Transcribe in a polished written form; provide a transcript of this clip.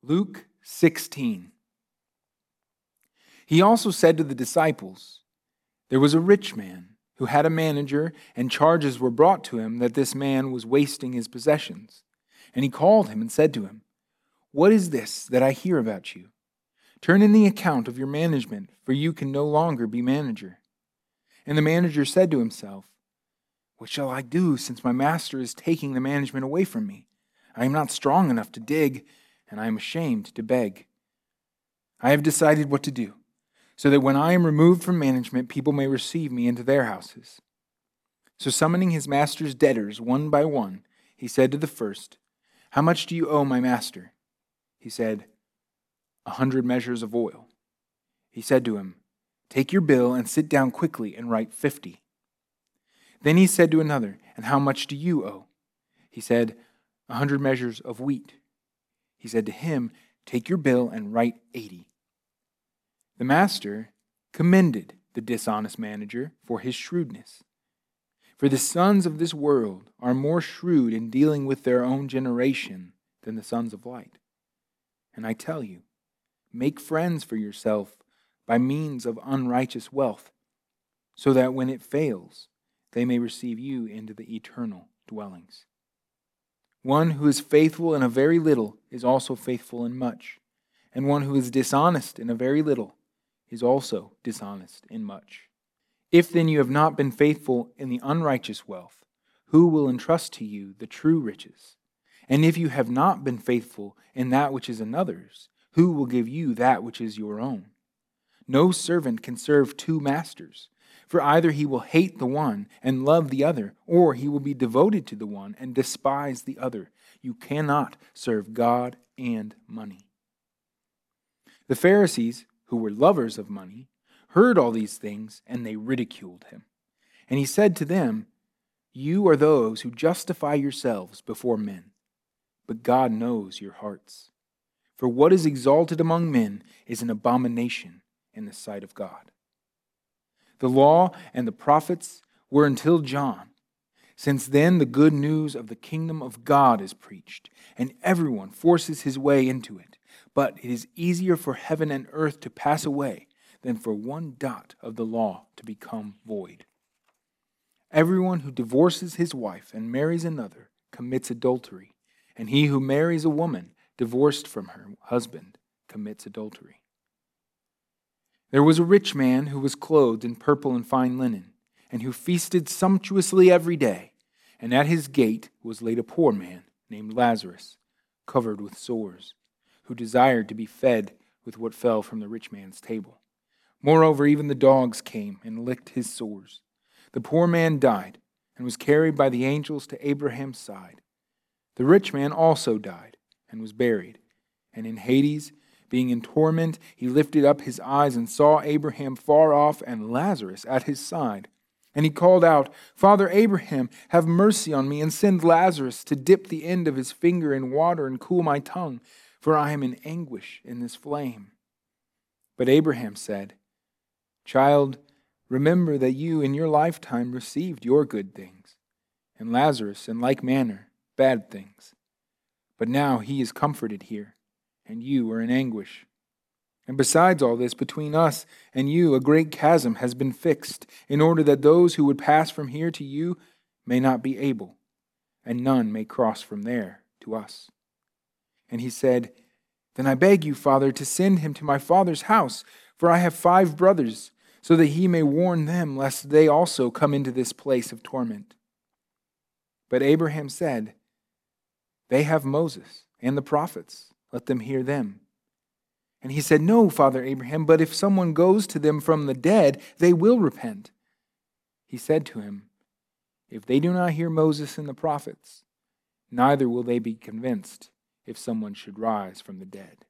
Luke 16. He also said to the disciples, "There was a rich man who had a manager, and charges were brought to him that this man was wasting his possessions. And he called him and said to him, 'What is this that I hear about you? Turn in the account of your management, for you can no longer be manager.' And the manager said to himself, 'What shall I do, since my master is taking the management away from me? I am not strong enough to dig, and I am ashamed to beg. I have decided what to do, so that when I am removed from management, people may receive me into their houses.' So summoning his master's debtors one by one, he said to the first, 'How much do you owe my master?' He said, 100 measures of oil. He said to him, 'Take your bill and sit down quickly and write 50. Then he said to another, 'And how much do you owe?' He said, 100 measures of wheat. He said to him, 'Take your bill and write 80. The master commended the dishonest manager for his shrewdness. For the sons of this world are more shrewd in dealing with their own generation than the sons of light. And I tell you, make friends for yourself by means of unrighteous wealth, so that when it fails, they may receive you into the eternal dwellings. One who is faithful in a very little is also faithful in much, and one who is dishonest in a very little is also dishonest in much. If then you have not been faithful in the unrighteous wealth, who will entrust to you the true riches? And if you have not been faithful in that which is another's, who will give you that which is your own? No servant can serve two masters, for either he will hate the one and love the other, or he will be devoted to the one and despise the other. You cannot serve God and money." The Pharisees, who were lovers of money, heard all these things, and they ridiculed him. And he said to them, "You are those who justify yourselves before men, but God knows your hearts. For what is exalted among men is an abomination in the sight of God. The law and the prophets were until John. Since then, the good news of the kingdom of God is preached, and everyone forces his way into it. But it is easier for heaven and earth to pass away than for one dot of the law to become void. Everyone who divorces his wife and marries another commits adultery, and he who marries a woman divorced from her husband commits adultery. There was a rich man who was clothed in purple and fine linen, and who feasted sumptuously every day. And at his gate was laid a poor man named Lazarus, covered with sores, who desired to be fed with what fell from the rich man's table. Moreover, even the dogs came and licked his sores. The poor man died and was carried by the angels to Abraham's side. The rich man also died and was buried. And in Hades, being in torment, he lifted up his eyes and saw Abraham far off and Lazarus at his side. And he called out, 'Father Abraham, have mercy on me, and send Lazarus to dip the end of his finger in water and cool my tongue, for I am in anguish in this flame.' But Abraham said, 'Child, remember that you in your lifetime received your good things, and Lazarus in like manner bad things. But now he is comforted here, and you are in anguish. And besides all this, between us and you a great chasm has been fixed, in order that those who would pass from here to you may not be able, and none may cross from there to us.' And he said, 'Then I beg you, Father, to send him to my father's house, for I have 5 brothers, so that he may warn them, lest they also come into this place of torment.' But Abraham said, 'They have Moses and the prophets. Let them hear them.' And he said, 'No, Father Abraham, but if someone goes to them from the dead, they will repent.' He said to him, 'If they do not hear Moses and the prophets, neither will they be convinced if someone should rise from the dead.'"